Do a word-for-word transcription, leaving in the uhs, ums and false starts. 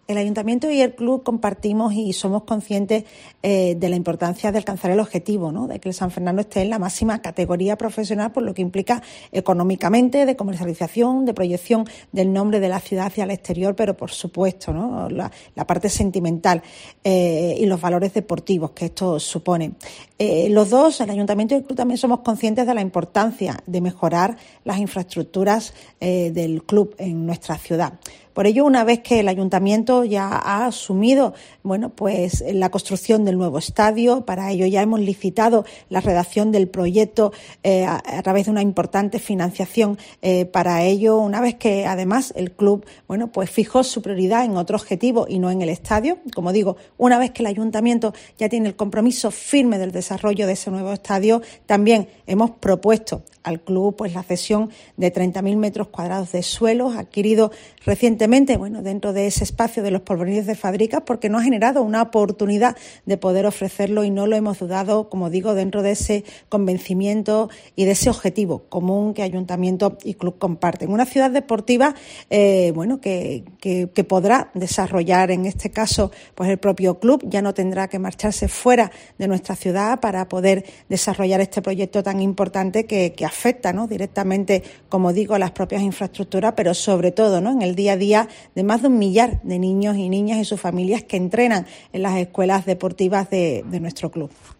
El Ayuntamiento y el Club compartimos y somos conscientes eh, de la importancia de alcanzar el objetivo, ¿no? De que el San Fernando esté en la máxima categoría profesional, por lo que implica económicamente, de comercialización, de proyección del nombre de la ciudad hacia el exterior, pero por supuesto, ¿no? La, la parte sentimental eh, y los valores deportivos que esto supone. Eh, los dos, el Ayuntamiento y el Club, también somos conscientes de la importancia de mejorar las infraestructuras eh, del club en nuestra ciudad. Por ello, una vez que el Ayuntamiento ya ha asumido, bueno, pues la construcción del nuevo estadio, para ello ya hemos licitado la redacción del proyecto eh, a, a través de una importante financiación eh, para ello, una vez que además el club, bueno, pues fijó su prioridad en otro objetivo y no en el estadio. Como digo, una vez que el Ayuntamiento ya tiene el compromiso firme del desarrollo de ese nuevo estadio, también hemos propuesto al club pues la cesión de treinta mil metros cuadrados de suelos adquiridos recientemente, bueno, dentro de ese espacio de los Polvorines de Fábricas, porque nos ha generado una oportunidad de poder ofrecerlo y no lo hemos dudado, como digo, dentro de ese convencimiento y de ese objetivo común que Ayuntamiento y Club comparten. Una ciudad deportiva, eh, bueno, que, que, que podrá desarrollar en este caso pues el propio club, ya no tendrá que marcharse fuera de nuestra ciudad para poder desarrollar este proyecto tan importante que, que afecta, ¿no?, directamente, como digo, a las propias infraestructuras, pero sobre todo, ¿no?, en el día a día de más de un millar de niños y niñas y sus familias que entrenan en las escuelas deportivas de, de nuestro club.